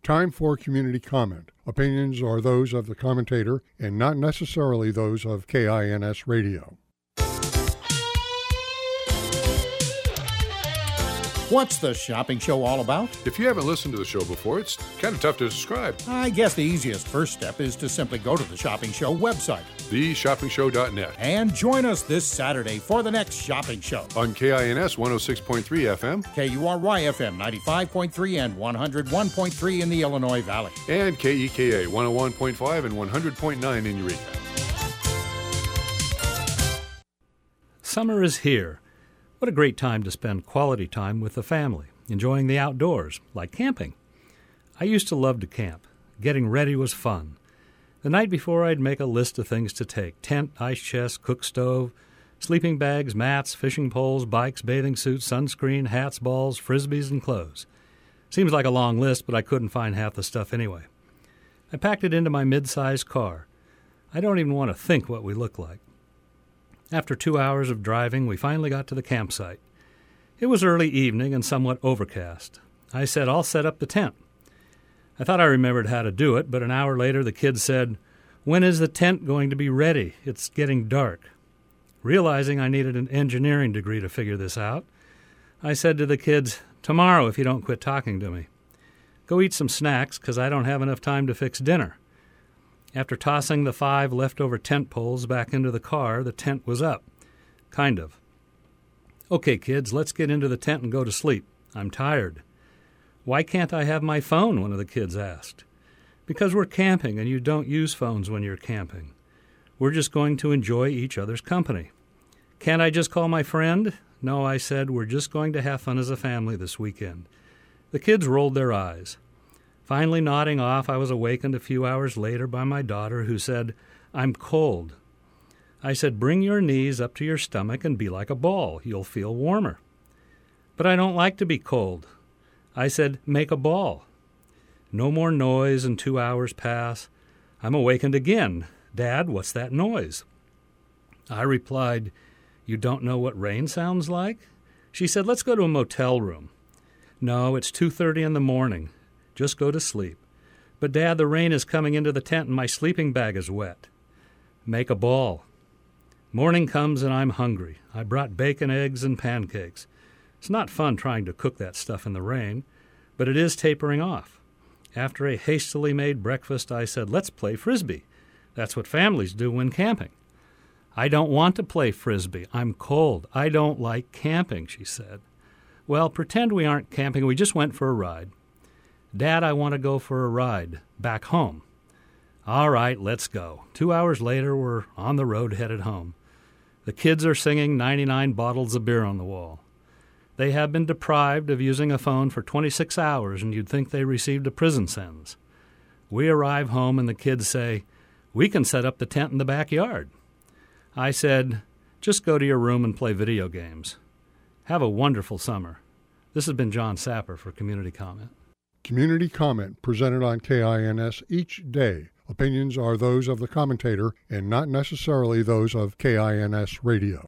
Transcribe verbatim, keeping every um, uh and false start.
Time for community comment. Opinions are those of the commentator and not necessarily those of K I N S Radio. What's the shopping show all about? If you haven't listened to the show before, it's kind of tough to describe. I guess the easiest first step is to simply go to the Shopping Show website, the shopping show dot net, and join us this Saturday for the next shopping show. On K I N S one oh six point three F M, K U R Y F M ninety-five point three and one oh one point three in the Illinois Valley, and K E K A one oh one point five and one hundred point nine in Eureka. Summer is here. What a great time to spend quality time with the family, enjoying the outdoors, like camping. I used to love to camp. Getting ready was fun. The night before, I'd make a list of things to take: tent, ice chest, cook stove, sleeping bags, mats, fishing poles, bikes, bathing suits, sunscreen, hats, balls, frisbees, and clothes. Seems like a long list, but I couldn't find half the stuff anyway. I packed it into my mid-sized car. I don't even want to think what we look like. After two hours of driving, we finally got to the campsite. It was early evening and somewhat overcast. I said, "I'll set up the tent." I thought I remembered how to do it, but an hour later the kids said, "When is the tent going to be ready? It's getting dark." Realizing I needed an engineering degree to figure this out, I said to the kids, "Tomorrow if you don't quit talking to me. Go eat some snacks, because I don't have enough time to fix dinner." After tossing the five leftover tent poles back into the car, the tent was up. Kind of. "Okay, kids, let's get into the tent and go to sleep. I'm tired." "Why can't I have my phone?" one of the kids asked. "Because we're camping, and you don't use phones when you're camping. We're just going to enjoy each other's company." "Can't I just call my friend?" "No," I said, "we're just going to have fun as a family this weekend." The kids rolled their eyes. Finally nodding off, I was awakened a few hours later by my daughter, who said, "I'm cold." I said, "Bring your knees up to your stomach and be like a ball. You'll feel warmer." "But I don't like to be cold." I said, "Make a ball." No more noise, and two hours pass. I'm awakened again. "Dad, what's that noise?" I replied, "You don't know what rain sounds like?" She said, "Let's go to a motel room." "No, it's two thirty in the morning. Just go to sleep." "But, Dad, the rain is coming into the tent and my sleeping bag is wet." "Make a ball." Morning comes and I'm hungry. I brought bacon, eggs, and pancakes. It's not fun trying to cook that stuff in the rain, but it is tapering off. After a hastily made breakfast, I said, "Let's play Frisbee. That's what families do when camping." "I don't want to play Frisbee. I'm cold. I don't like camping," she said. "Well, pretend we aren't camping. We just went for a ride." "Dad, I want to go for a ride back home." "All right, let's go." Two hours later, we're on the road headed home. The kids are singing ninety-nine bottles of beer on the wall. They have been deprived of using a phone for twenty-six hours, and you'd think they received a prison sentence. We arrive home, and the kids say, "We can set up the tent in the backyard." I said, "Just go to your room and play video games." Have a wonderful summer. This has been John Sapper for Community Comment. Community comment presented on K I N S each day. Opinions are those of the commentator and not necessarily those of K I N S Radio.